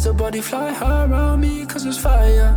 little body fly high around me, cause it's fire.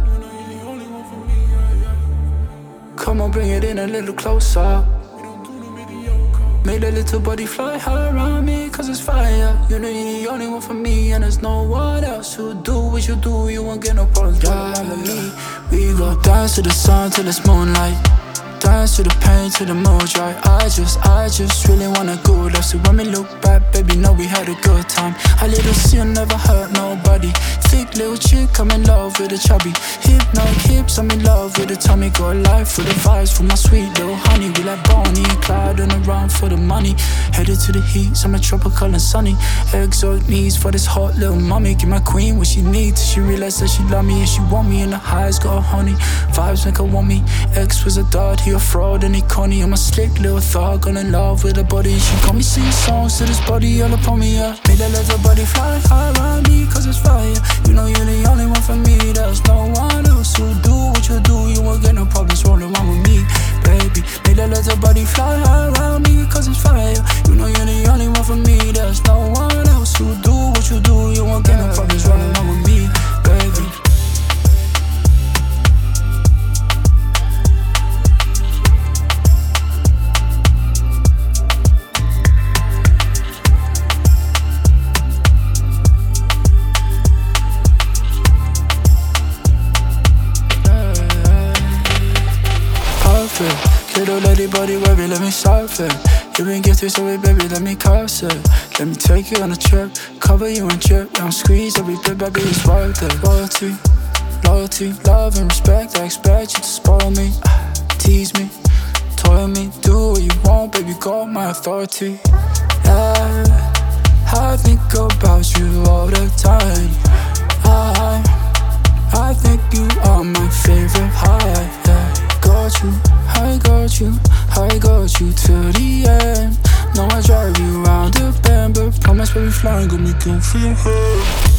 Come on, bring it in a little closer. Made a little body fly high around me, cause it's fire. You know you're the only one for me, and there's no one else who do what you do. You won't get no problems around with me. We go dance to the sun till it's moonlight. Dance to the pain till the mood right. I just really wanna go love. So when we look back, baby, know we had a good time. A little sin never hurt nobody. Thick little chick, I'm in love with a chubby. Hypnotic hips, I'm in love with a tummy. Got life for the vibes, for my sweet little honey. We like Bonnie and Clyde and around for the money. Headed to the heat, somewhere tropical and sunny. Exotic needs for this hot little mommy. Give my queen what she needs till she realize that she love me and she want me. And the highs got her honey. Vibes make her want me. Ex was a dud, he a fraud and he conny. I'm a slick little thug, gone in love with her body. She got me singing songs to this body all up on me, yeah. Made a little body fly high around me, cause it's fire. You know you're the only one for me, there's no one else who do what you do. You won't get no problems rolling around with me, baby. Made a little body fly high around me, cause it's fire. You know you're the only one for me, there's no one else who do what you do. You won't get no problems rolling around with me, baby. Little lady body, baby, let me surf it. You been gifted, so baby, let me curse it. Let me take you on a trip, cover you in drip. I'm squeeze every bit, baby, it's worth it. Loyalty, loyalty, love and respect. I expect you to spoil me, tease me, toil me. Do what you want, baby, got my authority. Yeah, I think about you all the time. I think you are my favorite high. Yeah, I got you to the end. Know I drive you round the bend, but promise we'll be flying, got me good for your head.